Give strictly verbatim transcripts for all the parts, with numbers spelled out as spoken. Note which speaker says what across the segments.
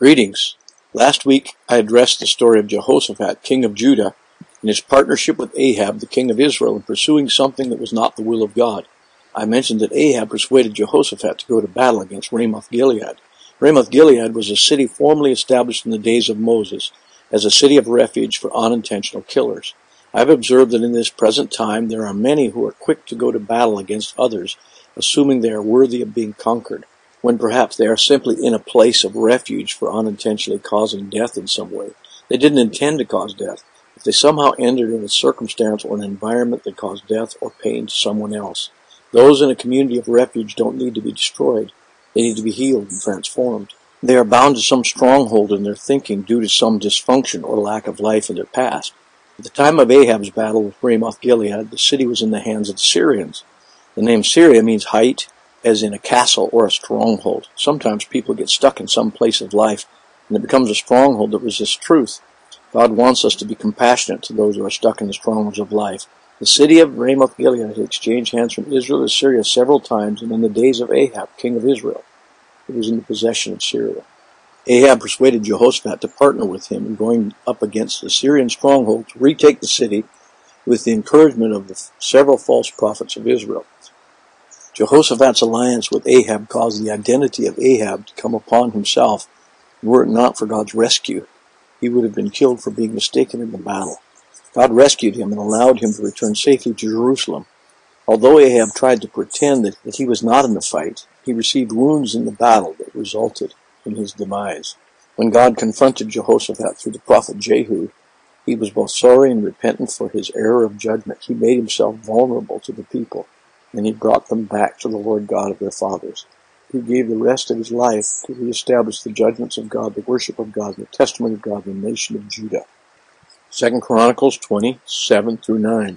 Speaker 1: Greetings. Last week I addressed the story of Jehoshaphat, king of Judah, and his partnership with Ahab, the king of Israel, in pursuing something that was not the will of God. I mentioned that Ahab persuaded Jehoshaphat to go to battle against Ramoth-Gilead. Ramoth-Gilead was a city formerly established in the days of Moses as a city of refuge for unintentional killers. I have observed that in this present time there are many who are quick to go to battle against others, assuming they are worthy of being conquered, when perhaps they are simply in a place of refuge for unintentionally causing death in some way. They didn't intend to cause death, but they somehow entered in a circumstance or an environment that caused death or pain to someone else. Those in a community of refuge don't need to be destroyed. They need to be healed and transformed. They are bound to some stronghold in their thinking due to some dysfunction or lack of life in their past. At the time of Ahab's battle with Ramoth-Gilead, the city was in the hands of the Syrians. The name Syria means height, as in a castle or a stronghold. Sometimes people get stuck in some place of life, and it becomes a stronghold that resists truth. God wants us to be compassionate to those who are stuck in the strongholds of life. The city of Ramoth-Gilead had exchanged hands from Israel to Syria several times, and in the days of Ahab, king of Israel, it was in the possession of Syria. Ahab persuaded Jehoshaphat to partner with him in going up against the Syrian stronghold to retake the city with the encouragement of the several false prophets of Israel. Jehoshaphat's alliance with Ahab caused the identity of Ahab to come upon himself, and were it not for God's rescue, he would have been killed for being mistaken in the battle. God rescued him and allowed him to return safely to Jerusalem. Although Ahab tried to pretend that, that he was not in the fight, he received wounds in the battle that resulted in his demise. When God confronted Jehoshaphat through the prophet Jehu, he was both sorry and repentant for his error of judgment. He made himself vulnerable to the people, and he brought them back to the Lord God of their fathers. He gave the rest of his life to reestablish the judgments of God, the worship of God, the testimony of God, the nation of Judah. Second Chronicles twenty, seven through nine.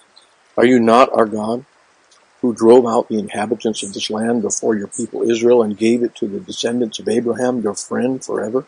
Speaker 1: Are you not our God, who drove out the inhabitants of this land before your people Israel and gave it to the descendants of Abraham, your friend, forever?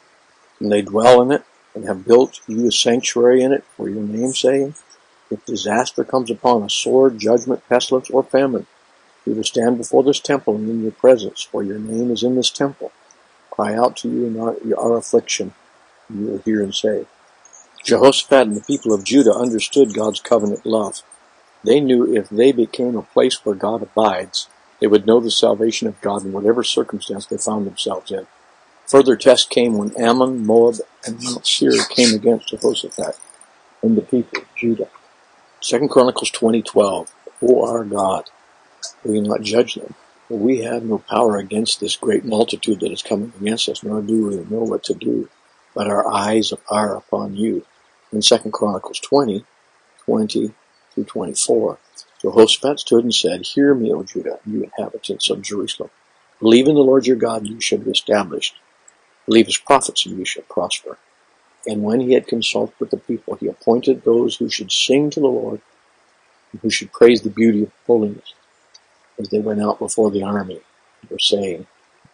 Speaker 1: And they dwell in it and have built you a sanctuary in it for your name's sake. If disaster comes upon us, sword, judgment, pestilence, or famine, we will stand before this temple and in your presence, for your name is in this temple. Cry out to you in our, our affliction, and you will hear and say. Jehoshaphat and the people of Judah understood God's covenant love. They knew if they became a place where God abides, they would know the salvation of God in whatever circumstance they found themselves in. Further test came when Ammon, Moab, and Mount Seir came against Jehoshaphat and the people of Judah. Second Chronicles twenty, twelve. O our God, will you not judge them? For we have no power against this great multitude that is coming against us, nor do we know what to do, but our eyes are upon you. In Second Chronicles twenty, twenty through twenty-four, Jehoshaphat stood and said, Hear me, O Judah, you inhabitants of Jerusalem. Believe in the Lord your God, and you shall be established. Believe his prophets, and you shall prosper. And when he had consulted with the people, he appointed those who should sing to the Lord, and who should praise the beauty of holiness, as they went out before the army, and were saying,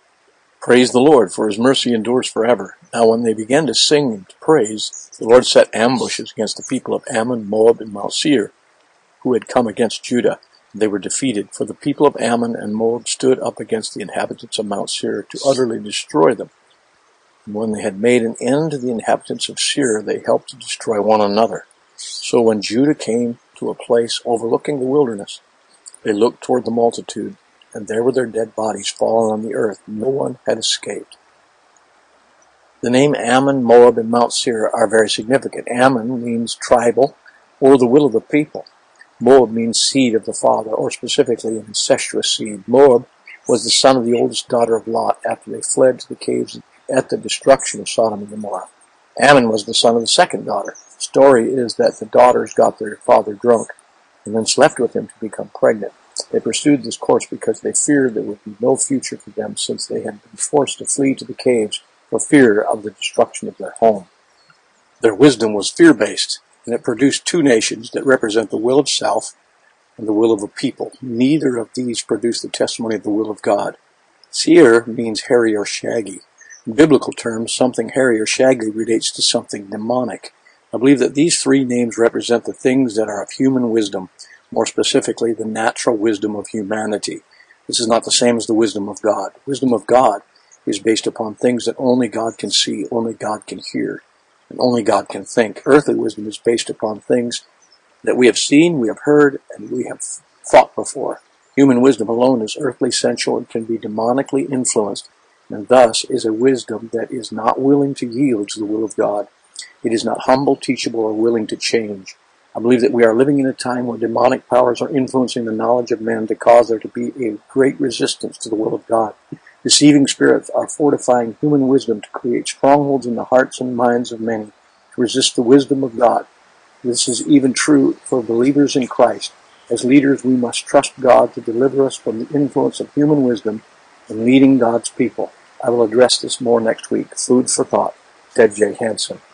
Speaker 1: Praise the Lord, for his mercy endures forever. Now when they began to sing and to praise, the Lord set ambushes against the people of Ammon, Moab, and Mount Seir, who had come against Judah. They were defeated, for the people of Ammon and Moab stood up against the inhabitants of Mount Seir to utterly destroy them. And when they had made an end to the inhabitants of Seir, they helped to destroy one another. So when Judah came to a place overlooking the wilderness, they looked toward the multitude, and there were their dead bodies fallen on the earth. No one had escaped. The name Ammon, Moab, and Mount Seir are very significant. Ammon means tribal, or the will of the people. Moab means seed of the father, or specifically an incestuous seed. Moab was the son of the oldest daughter of Lot after they fled to the caves at the destruction of Sodom and Gomorrah. Ammon was the son of the second daughter. The story is that the daughters got their father drunk and then slept with him to become pregnant. They pursued this course because they feared there would be no future for them, since they had been forced to flee to the caves for fear of the destruction of their home. Their wisdom was fear-based, and it produced two nations that represent the will of self and the will of a people. Neither of these produced the testimony of the will of God. Seir means hairy or shaggy. In biblical terms, something hairy or shaggy relates to something demonic. I believe that these three names represent the things that are of human wisdom, more specifically the natural wisdom of humanity. This is not the same as the wisdom of God. The wisdom of God is based upon things that only God can see, only God can hear, and only God can think. Earthly wisdom is based upon things that we have seen, we have heard, and we have thought before. Human wisdom alone is earthly, sensual, and can be demonically influenced, and thus is a wisdom that is not willing to yield to the will of God. It is not humble, teachable, or willing to change. I believe that we are living in a time where demonic powers are influencing the knowledge of men to cause there to be a great resistance to the will of God. Deceiving spirits are fortifying human wisdom to create strongholds in the hearts and minds of many to resist the wisdom of God. This is even true for believers in Christ. As leaders, we must trust God to deliver us from the influence of human wisdom in leading God's people. I will address this more next week. Food for thought. Ted J. Hansen.